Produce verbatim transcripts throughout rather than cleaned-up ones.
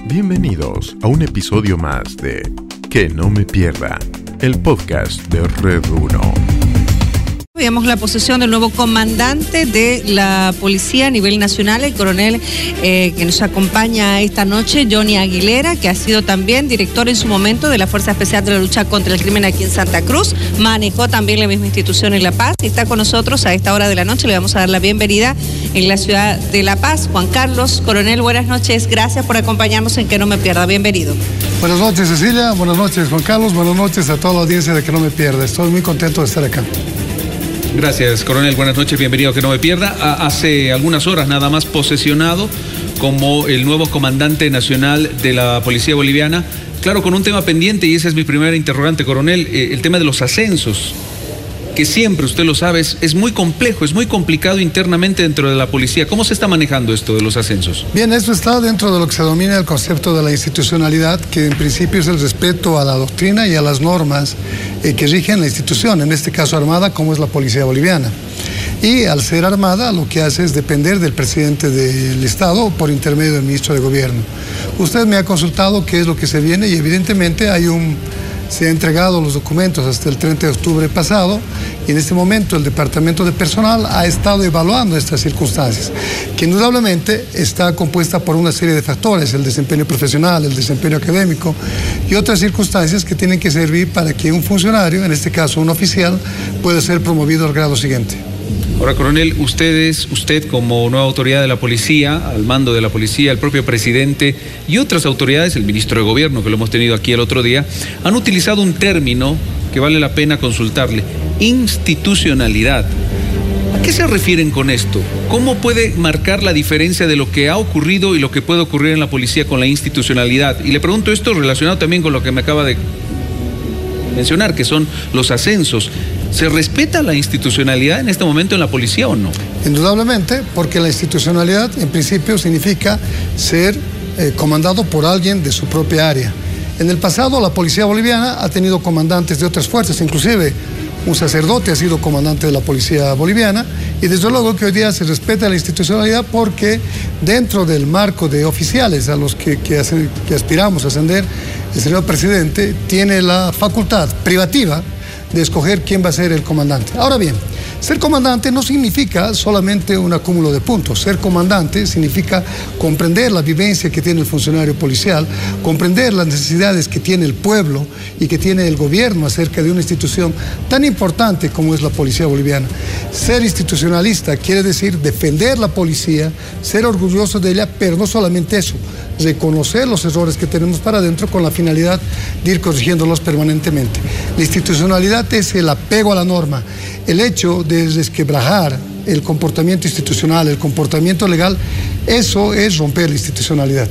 Bienvenidos a un episodio más de Que no me pierda, el podcast de Red Uno. Veamos la posesión del nuevo comandante de la policía a nivel nacional, el coronel eh, que nos acompaña esta noche, Johnny Aguilera, que ha sido también director en su momento de la Fuerza Especial de la Lucha contra el Crimen aquí en Santa Cruz, manejó también la misma institución en La Paz y está con nosotros a esta hora de la noche. Le vamos a dar la bienvenida en la ciudad de La Paz. Juan Carlos, coronel, buenas noches, gracias por acompañarnos en Que no me pierda, bienvenido. Buenas noches, Cecilia, buenas noches, Juan Carlos, buenas noches a toda la audiencia de Que no me pierda. Estoy muy contento de estar acá. Gracias, coronel. Buenas noches, bienvenido a Que no me pierda. Hace algunas horas nada más posesionado como el nuevo comandante nacional de la Policía Boliviana. Claro, con un tema pendiente, y esa es mi primera interrogante, coronel, eh, el tema de los ascensos, que siempre, usted lo sabe, es, es muy complejo, es muy complicado internamente dentro de la policía. ¿Cómo se está manejando esto de los ascensos? Bien, esto está dentro de lo que se domina el concepto de la institucionalidad, que en principio es el respeto a la doctrina y a las normas eh, que rigen la institución, en este caso armada, como es la Policía Boliviana. Y al ser armada, lo que hace es depender del presidente del Estado por intermedio del ministro de Gobierno. Usted me ha consultado qué es lo que se viene y evidentemente hay un... Se han entregado los documentos hasta el treinta de octubre pasado y en este momento el Departamento de Personal ha estado evaluando estas circunstancias, que indudablemente está compuesta por una serie de factores, el desempeño profesional, el desempeño académico y otras circunstancias que tienen que servir para que un funcionario, en este caso un oficial, pueda ser promovido al grado siguiente. Ahora, coronel, ustedes, usted como nueva autoridad de la policía, al mando de la policía, el propio presidente y otras autoridades, el ministro de Gobierno, que lo hemos tenido aquí el otro día, han utilizado un término que vale la pena consultarle: institucionalidad. ¿A qué se refieren con esto? ¿Cómo puede marcar la diferencia de lo que ha ocurrido y lo que puede ocurrir en la policía con la institucionalidad? Y le pregunto esto relacionado también con lo que me acaba de mencionar, que son los ascensos. ¿Se respeta la institucionalidad en este momento en la policía o no? Indudablemente, porque la institucionalidad en principio significa ser eh, comandado por alguien de su propia área. En el pasado la policía boliviana ha tenido comandantes de otras fuerzas, inclusive un sacerdote ha sido comandante de la policía boliviana, y desde luego que hoy día se respeta la institucionalidad porque dentro del marco de oficiales a los que, que, hace, que aspiramos a ascender, el señor presidente tiene la facultad privativa de escoger quién va a ser el comandante. Ahora bien, ser comandante no significa solamente un acúmulo de puntos. Ser comandante significa comprender la vivencia que tiene el funcionario policial, comprender las necesidades que tiene el pueblo y que tiene el gobierno acerca de una institución tan importante como es la policía boliviana. Ser institucionalista quiere decir defender la policía, ser orgulloso de ella, pero no solamente eso, reconocer los errores que tenemos para adentro con la finalidad de ir corrigiéndolos permanentemente. La institucionalidad es el apego a la norma, el hecho de resquebrajar el comportamiento institucional, el comportamiento legal, eso es romper la institucionalidad.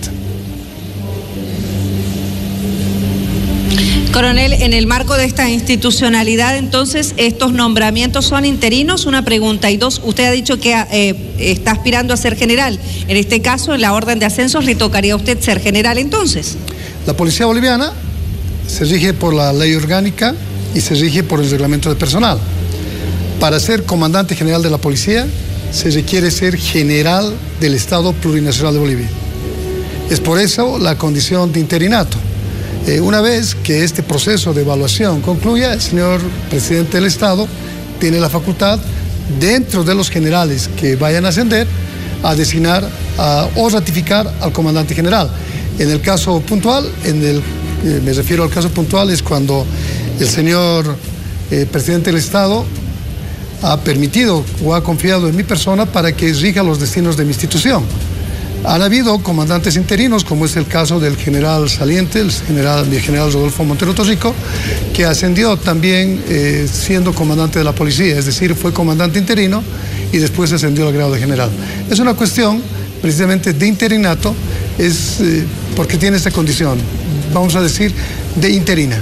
Coronel, en el marco de esta institucionalidad, entonces, ¿estos nombramientos son interinos? Una pregunta. Y dos, usted ha dicho que eh, está aspirando a ser general. En este caso, en la orden de ascensos, ¿le tocaría a usted ser general entonces? La policía boliviana se rige por la ley orgánica y se rige por el reglamento de personal. Para ser comandante general de la policía, se requiere ser general del Estado Plurinacional de Bolivia. Es por eso la condición de interinato. Eh, una vez que este proceso de evaluación concluya, el señor presidente del Estado tiene la facultad, dentro de los generales que vayan a ascender, a designar a, o ratificar al comandante general. En el caso puntual, en el, eh, me refiero al caso puntual, es cuando el señor eh, presidente del Estado ha permitido o ha confiado en mi persona para que rija los destinos de mi institución. Han habido comandantes interinos, como es el caso del general saliente, el general, el general Rodolfo Montero Torrico, que ascendió también eh, siendo comandante de la policía, es decir, fue comandante interino y después ascendió al grado de general. Es una cuestión precisamente de interinato, es eh, porque tiene esta condición, vamos a decir, de interina.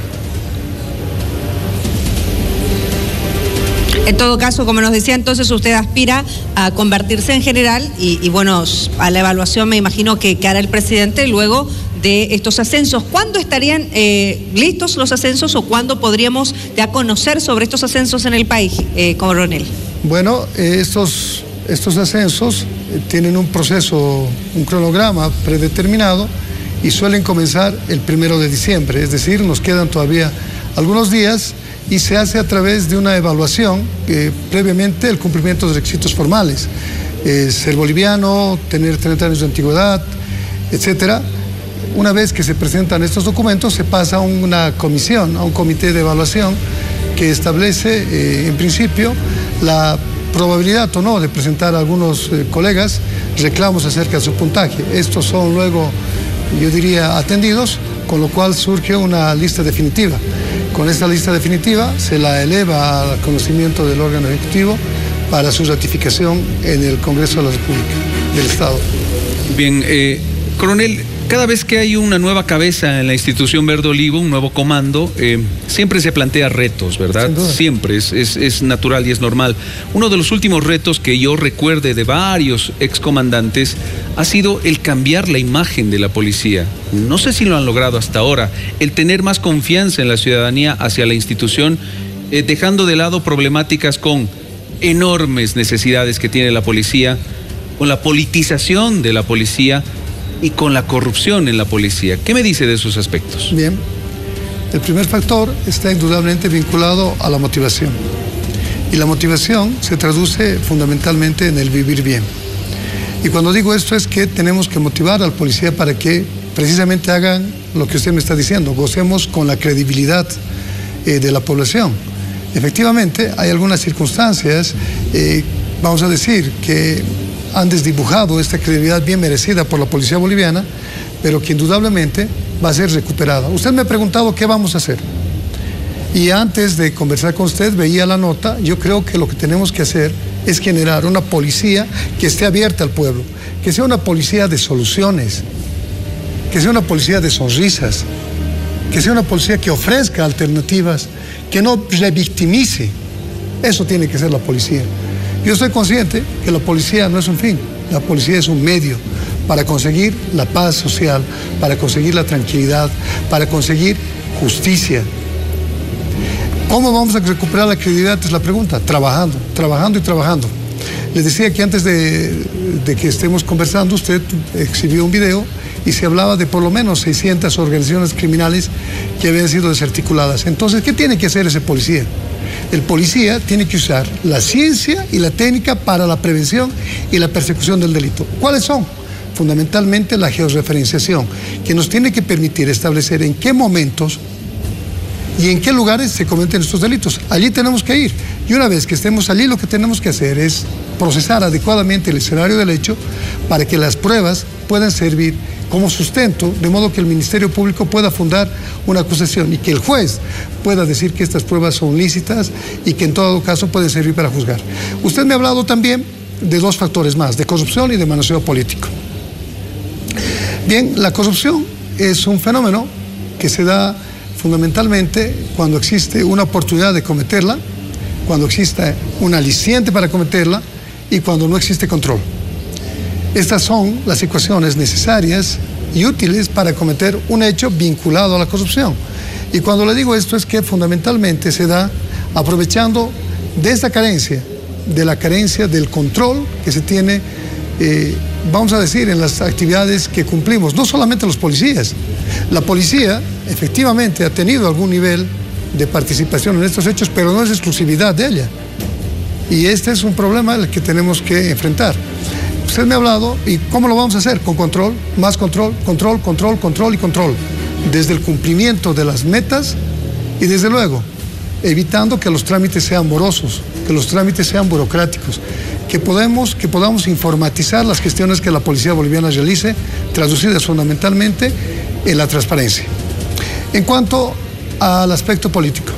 En todo caso, como nos decía, entonces usted aspira a convertirse en general y, y bueno, a la evaluación me imagino que, que hará el presidente luego de estos ascensos. ¿Cuándo estarían eh, listos los ascensos o cuándo podríamos ya conocer sobre estos ascensos en el país, eh, coronel? Bueno, eh, estos, estos ascensos eh, tienen un proceso, un cronograma predeterminado y suelen comenzar el primero de diciembre, es decir, nos quedan todavía algunos días y se hace a través de una evaluación, eh, previamente el cumplimiento de requisitos formales, eh, ser boliviano, tener treinta años de antigüedad, etcétera. Una vez que se presentan estos documentos, se pasa a una comisión, a un comité de evaluación que establece, eh, en principio, la probabilidad o no de presentar a algunos eh, colegas reclamos acerca de su puntaje. Estos son luego, yo diría, atendidos, con lo cual surge una lista definitiva. Con esta lista definitiva se la eleva al conocimiento del órgano ejecutivo para su ratificación en el Congreso de la República del Estado. Bien, eh, coronel, cada vez que hay una nueva cabeza en la institución Verde Olivo, un nuevo comando, eh, siempre se plantea retos, ¿verdad? Siempre, es, es, es natural y es normal. Uno de los últimos retos que yo recuerde de varios excomandantes ha sido el cambiar la imagen de la policía. No sé si lo han logrado hasta ahora, el tener más confianza en la ciudadanía hacia la institución, eh, dejando de lado problemáticas con enormes necesidades que tiene la policía, con la politización de la policía y con la corrupción en la policía. ¿Qué me dice de esos aspectos? Bien, el primer factor está indudablemente vinculado a la motivación. Y la motivación se traduce fundamentalmente en el vivir bien. Y cuando digo esto es que tenemos que motivar al policía para que precisamente hagan lo que usted me está diciendo, gocemos con la credibilidad eh, de la población. Efectivamente, hay algunas circunstancias, eh, vamos a decir, que han desdibujado esta credibilidad bien merecida por la policía boliviana, pero que indudablemente va a ser recuperada. Usted me ha preguntado qué vamos a hacer. Y antes de conversar con usted, veía la nota. Yo creo que lo que tenemos que hacer es generar una policía que esté abierta al pueblo, que sea una policía de soluciones, que sea una policía de sonrisas, que sea una policía que ofrezca alternativas, que no revictimice. Eso tiene que ser la policía. Yo estoy consciente que la policía no es un fin, la policía es un medio para conseguir la paz social, para conseguir la tranquilidad, para conseguir justicia. ¿Cómo vamos a recuperar la credibilidad? Es la pregunta. Trabajando, trabajando y trabajando. Les decía que antes de, de que estemos conversando, usted exhibió un video y se hablaba de por lo menos seiscientas organizaciones criminales que habían sido desarticuladas. Entonces, ¿qué tiene que hacer ese policía? El policía tiene que usar la ciencia y la técnica para la prevención y la persecución del delito. ¿Cuáles son? Fundamentalmente la georreferenciación, que nos tiene que permitir establecer en qué momentos y en qué lugares se cometen estos delitos. Allí tenemos que ir. Y una vez que estemos allí, lo que tenemos que hacer es procesar adecuadamente el escenario del hecho para que las pruebas puedan servir como sustento, de modo que el Ministerio Público pueda fundar una acusación y que el juez pueda decir que estas pruebas son lícitas y que en todo caso pueden servir para juzgar. Usted me ha hablado también de dos factores más, de corrupción y de manoseo político. Bien, la corrupción es un fenómeno que se da fundamentalmente cuando existe una oportunidad de cometerla, cuando existe un aliciente para cometerla y cuando no existe control. Estas son las ecuaciones necesarias y útiles para cometer un hecho vinculado a la corrupción. Y cuando le digo esto es que fundamentalmente se da aprovechando de esta carencia, de la carencia del control que se tiene, eh, vamos a decir, en las actividades que cumplimos. No solamente los policías. La policía efectivamente ha tenido algún nivel de participación en estos hechos, pero no es exclusividad de ella. Y este es un problema al que tenemos que enfrentar. Usted me ha hablado, ¿y cómo lo vamos a hacer? Con control, más control, control, control, control y control. Desde el cumplimiento de las metas y desde luego, evitando que los trámites sean morosos, que los trámites sean burocráticos, que, podemos, que podamos informatizar las gestiones que la policía boliviana realice, traducidas fundamentalmente en la transparencia. En cuanto al aspecto político.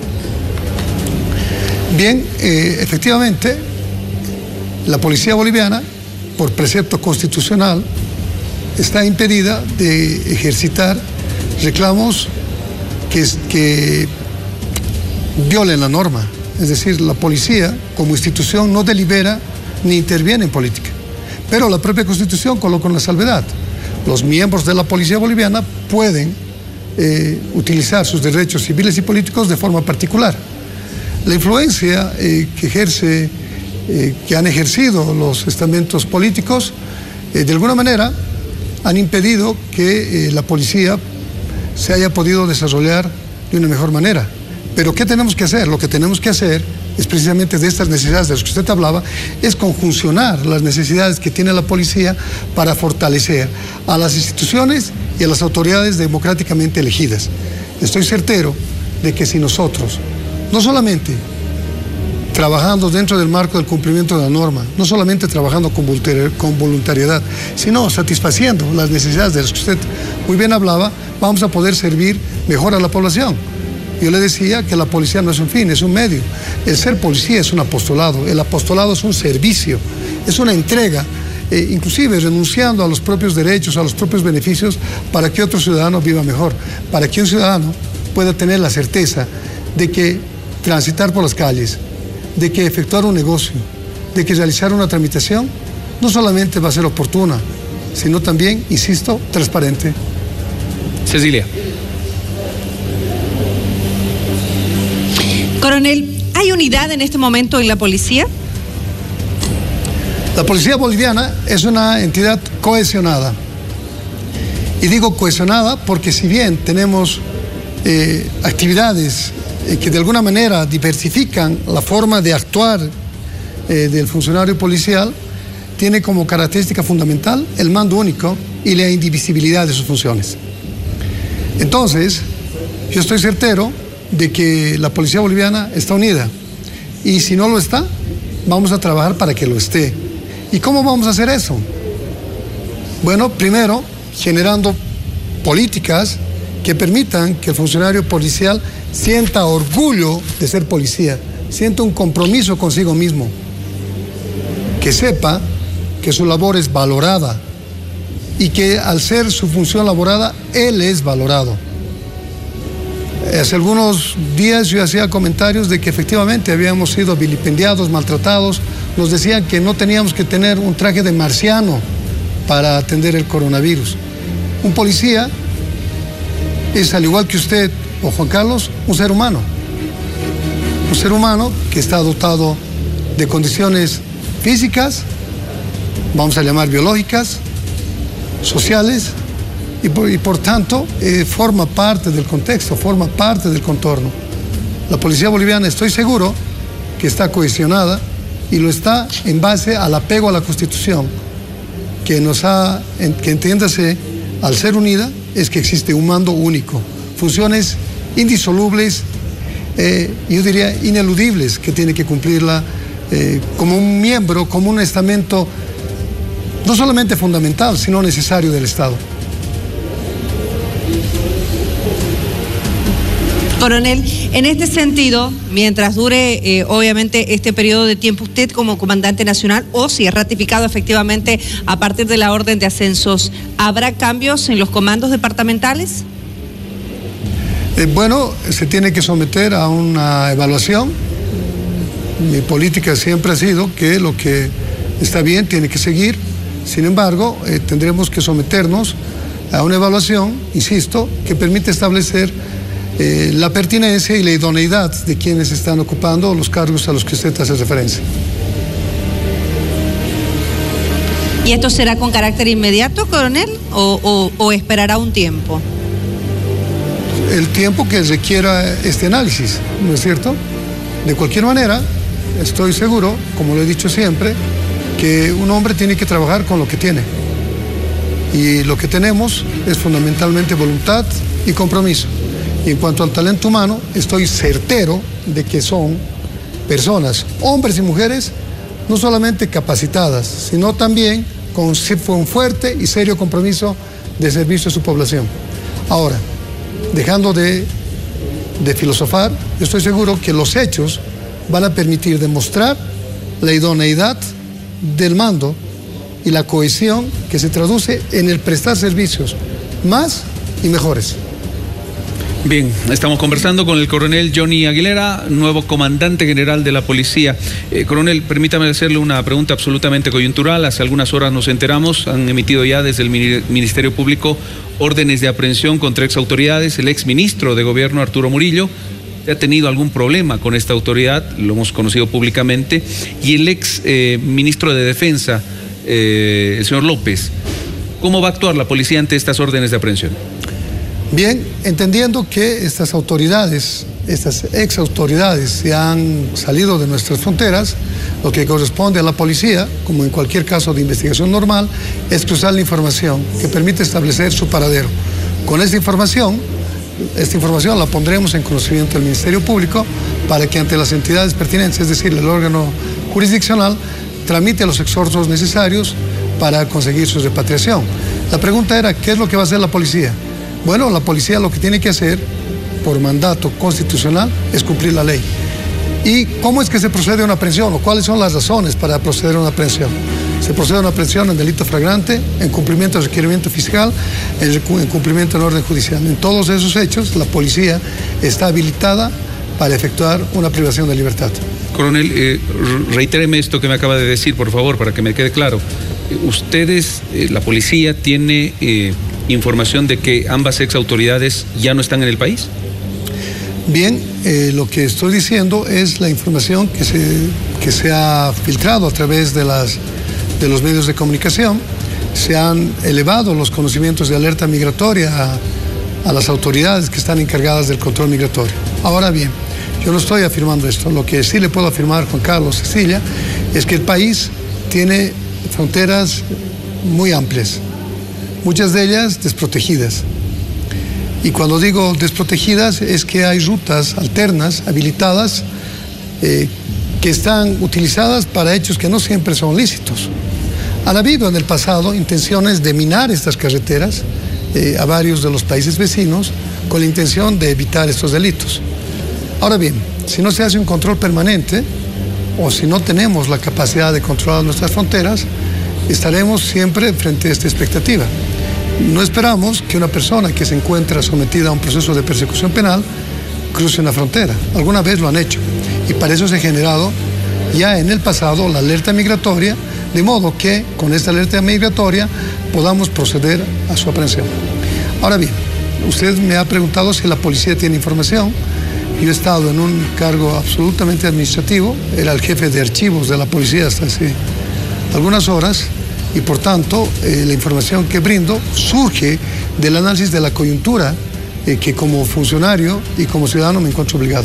Bien, eh, efectivamente, la policía boliviana, por precepto constitucional, está impedida de ejercitar reclamos que, que violen la norma. Es decir, la policía como institución no delibera ni interviene en política. Pero la propia Constitución coloca una salvedad. Los miembros de la policía boliviana pueden eh, utilizar sus derechos civiles y políticos de forma particular. La influencia eh, que ejerce Eh, que han ejercido los estamentos políticos, eh, de alguna manera han impedido que eh, la policía se haya podido desarrollar de una mejor manera. Pero ¿qué tenemos que hacer? Lo que tenemos que hacer es precisamente de estas necesidades de las que usted hablaba, es conjuncionar las necesidades que tiene la policía para fortalecer a las instituciones y a las autoridades democráticamente elegidas. Estoy certero de que si nosotros, no solamente trabajando dentro del marco del cumplimiento de la norma, no solamente trabajando con voluntariedad, sino satisfaciendo las necesidades de las que usted muy bien hablaba, vamos a poder servir mejor a la población. Yo le decía que la policía no es un fin, es un medio. El ser policía es un apostolado, el apostolado es un servicio, es una entrega, eh, inclusive renunciando a los propios derechos, a los propios beneficios, para que otro ciudadano viva mejor, para que un ciudadano pueda tener la certeza de que transitar por las calles, de que efectuar un negocio, de que realizar una tramitación, no solamente va a ser oportuna, sino también, insisto, transparente. Cecilia. Coronel, ¿hay unidad en este momento en la policía? La policía boliviana es una entidad cohesionada. Y digo cohesionada porque si bien tenemos eh, actividades eh, que de alguna manera diversifican la forma de actuar eh, del funcionario policial, tiene como característica fundamental el mando único y la indivisibilidad de sus funciones. Entonces, yo estoy certero de que la policía boliviana está unida, y si no lo está, vamos a trabajar para que lo esté. ¿Y cómo vamos a hacer eso? Bueno, primero, generando políticas que permitan que el funcionario policial sienta orgullo de ser policía, sienta un compromiso consigo mismo, que sepa que su labor es valorada y que al ser su función laborada, él es valorado. Hace algunos días yo hacía comentarios de que efectivamente habíamos sido vilipendiados, maltratados. Nos decían que no teníamos que tener un traje de marciano para atender el coronavirus. Un policía es, al igual que usted o Juan Carlos, un ser humano. Un ser humano que está dotado de condiciones físicas, vamos a llamar biológicas, sociales, Y por, y por tanto eh, forma parte del contexto, forma parte del contorno. La policía boliviana, estoy seguro que está cohesionada y lo está en base al apego a la Constitución, que nos ha, en, que entiéndase, al ser unida, es que existe un mando único, funciones indisolubles, eh, yo diría ineludibles, que tiene que cumplirla eh, como un miembro, como un estamento, no solamente fundamental, sino necesario del Estado. Coronel, en este sentido, mientras dure eh, obviamente este periodo de tiempo, usted como comandante nacional, o si es ratificado efectivamente a partir de la orden de ascensos, ¿habrá cambios en los comandos departamentales? Eh, bueno, se tiene que someter a una evaluación. Mi política siempre ha sido que lo que está bien tiene que seguir. Sin embargo, eh, tendremos que someternos a una evaluación, insisto, que permite establecer Eh, la pertinencia y la idoneidad de quienes están ocupando los cargos a los que usted hace referencia. ¿Y esto será con carácter inmediato, coronel, o, o, o esperará un tiempo? El tiempo que requiera este análisis, ¿no es cierto? De cualquier manera, estoy seguro, como lo he dicho siempre, que un hombre tiene que trabajar con lo que tiene. Y lo que tenemos es fundamentalmente voluntad y compromiso. Y en cuanto al talento humano, estoy certero de que son personas, hombres y mujeres, no solamente capacitadas, sino también con un fuerte y serio compromiso de servicio a su población. Ahora, dejando de, de filosofar, yo estoy seguro que los hechos van a permitir demostrar la idoneidad del mando y la cohesión que se traduce en el prestar servicios más y mejores. Bien, estamos conversando con el coronel Johnny Aguilera, nuevo comandante general de la policía. Eh, coronel, permítame hacerle una pregunta absolutamente coyuntural. Hace algunas horas nos enteramos, han emitido ya desde el Ministerio Público órdenes de aprehensión contra ex autoridades. El ex ministro de Gobierno, Arturo Murillo, ha tenido algún problema con esta autoridad, lo hemos conocido públicamente, y el ex eh, ministro de Defensa, eh, el señor López. ¿Cómo va a actuar la policía ante estas órdenes de aprehensión? Bien, entendiendo que estas autoridades, estas ex autoridades se han salido de nuestras fronteras, lo que corresponde a la policía, como en cualquier caso de investigación normal, es cruzar la información que permite establecer su paradero. Con esta información, esta información la pondremos en conocimiento del Ministerio Público para que ante las entidades pertinentes, es decir, el órgano jurisdiccional, tramite los exhortos necesarios para conseguir su repatriación. La pregunta era, ¿qué es lo que va a hacer la policía? Bueno, la policía lo que tiene que hacer, por mandato constitucional, es cumplir la ley. ¿Y cómo es que se procede a una aprehensión o cuáles son las razones para proceder a una aprehensión? Se procede a una aprehensión en delito flagrante, en cumplimiento del requerimiento fiscal, en cumplimiento del orden judicial. En todos esos hechos, la policía está habilitada para efectuar una privación de libertad. Coronel, eh, reitéreme esto que me acaba de decir, por favor, para que me quede claro. Ustedes, eh, la policía, tiene eh, información de que ambas ex autoridades ya no están en el país. Bien, eh, lo que estoy diciendo es la información que se, que se ha filtrado a través de, las, de los medios de comunicación. Se han elevado los conocimientos de alerta migratoria a, a las autoridades que están encargadas del control migratorio. Ahora bien, yo no estoy afirmando esto. Lo que sí le puedo afirmar, Juan Carlos, Cecilia, es que el país tiene fronteras muy amplias, muchas de ellas desprotegidas. Y cuando digo desprotegidas es que hay rutas alternas, habilitadas, eh, que están utilizadas para hechos que no siempre son lícitos. Han habido en el pasado intenciones de minar estas carreteras eh, a varios de los países vecinos con la intención de evitar estos delitos. Ahora bien, si no se hace un control permanente o si no tenemos la capacidad de controlar nuestras fronteras, estaremos siempre frente a esta expectativa. No esperamos que una persona que se encuentra sometida a un proceso de persecución penal cruce una frontera. Alguna vez lo han hecho y para eso se ha generado ya en el pasado la alerta migratoria, de modo que con esta alerta migratoria podamos proceder a su aprehensión. Ahora bien, usted me ha preguntado si la policía tiene información. Yo he estado en un cargo absolutamente administrativo, era el jefe de archivos de la policía hasta hace algunas horas, y por tanto eh, la información que brindo surge del análisis de la coyuntura eh, que como funcionario y como ciudadano me encuentro obligado.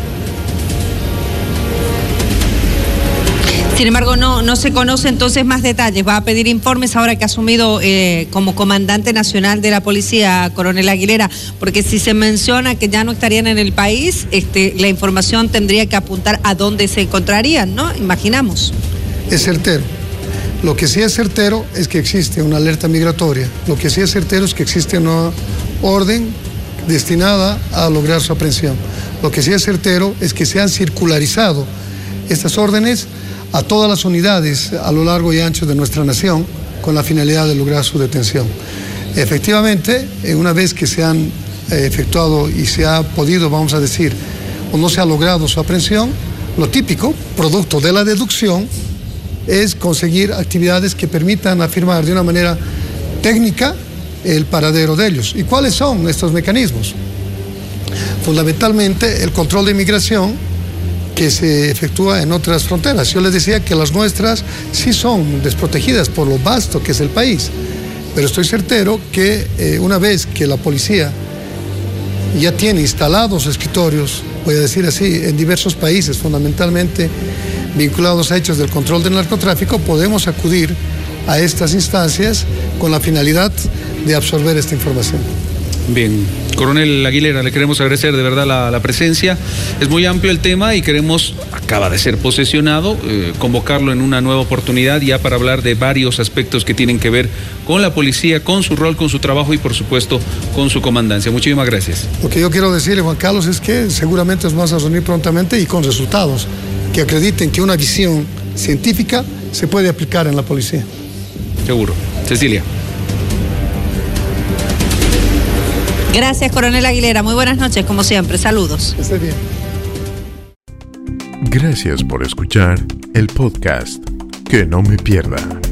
Sin embargo, no, no se conoce entonces más detalles. Va a pedir informes ahora que ha asumido eh, como comandante nacional de la policía, coronel Aguilera, porque si se menciona que ya no estarían en el país, este, la información tendría que apuntar a dónde se encontrarían, ¿no? Imaginamos. Es certero. Lo que sí es certero es que existe una alerta migratoria. Lo que sí es certero es que existe una orden destinada a lograr su aprehensión. Lo que sí es certero es que se han circularizado estas órdenes a todas las unidades a lo largo y ancho de nuestra nación con la finalidad de lograr su detención. Efectivamente, una vez que se han efectuado y se ha podido, vamos a decir, o no se ha logrado su aprehensión, lo típico, producto de la deducción, es conseguir actividades que permitan afirmar de una manera técnica el paradero de ellos. ¿Y cuáles son estos mecanismos? Fundamentalmente el control de inmigración que se efectúa en otras fronteras. Yo les decía que las nuestras sí son desprotegidas por lo vasto que es el país, pero estoy certero que eh, una vez que la policía ya tiene instalados escritorios, voy a decir así, en diversos países, fundamentalmente vinculados a hechos del control del narcotráfico, podemos acudir a estas instancias con la finalidad de absorber esta información. Bien, coronel Aguilera, le queremos agradecer de verdad la, la presencia. Es muy amplio el tema y queremos, acaba de ser posesionado, eh, convocarlo en una nueva oportunidad ya para hablar de varios aspectos que tienen que ver con la policía, con su rol, con su trabajo y por supuesto con su comandancia. Muchísimas gracias. Lo que yo quiero decirle, Juan Carlos, es que seguramente nos vamos a reunir prontamente y con resultados que acrediten que una visión científica se puede aplicar en la policía. Seguro. Cecilia. Gracias, coronel Aguilera. Muy buenas noches, como siempre. Saludos. Que esté bien. Gracias por escuchar el podcast Que No Me Pierda.